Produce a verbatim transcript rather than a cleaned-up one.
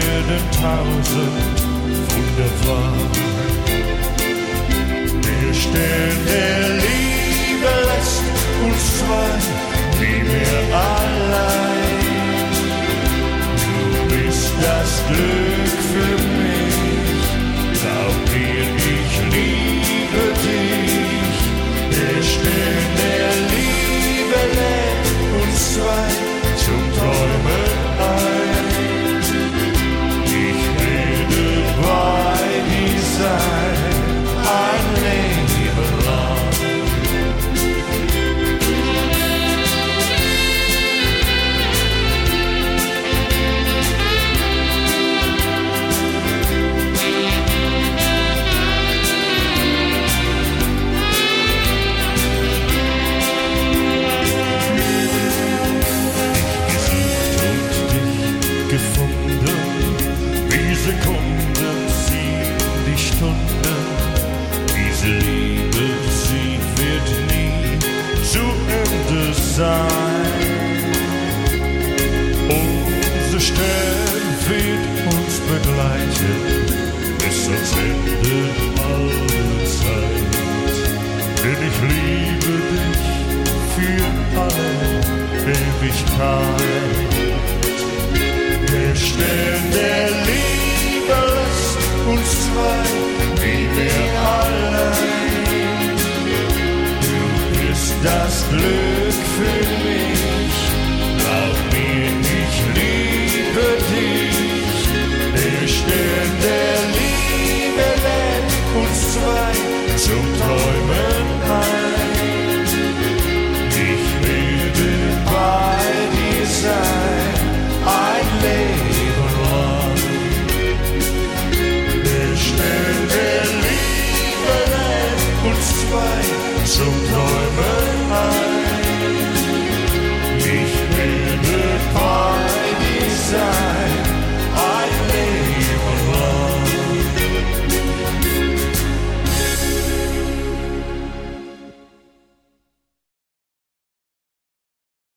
werden tausend wunderbar. Der Stern der Liebe lässt uns zwei nie mehr allein. Du bist das Glück für mich, glaub mir, ich liebe dich. Der Stern der Liebe lädt uns zwei zum Träumen ein. Ich werde bei dir sein, ein Leben lang. Sekunden ziehen die Stunden, diese Liebe, sie wird nie zu Ende sein. Unser Stern wird uns begleiten bis ans Ende aller Zeit. Denn ich liebe dich für alle Ewigkeit. Der Stern der Liebe lässt uns zwei nie mehr allein. Du bist das Glück für mich.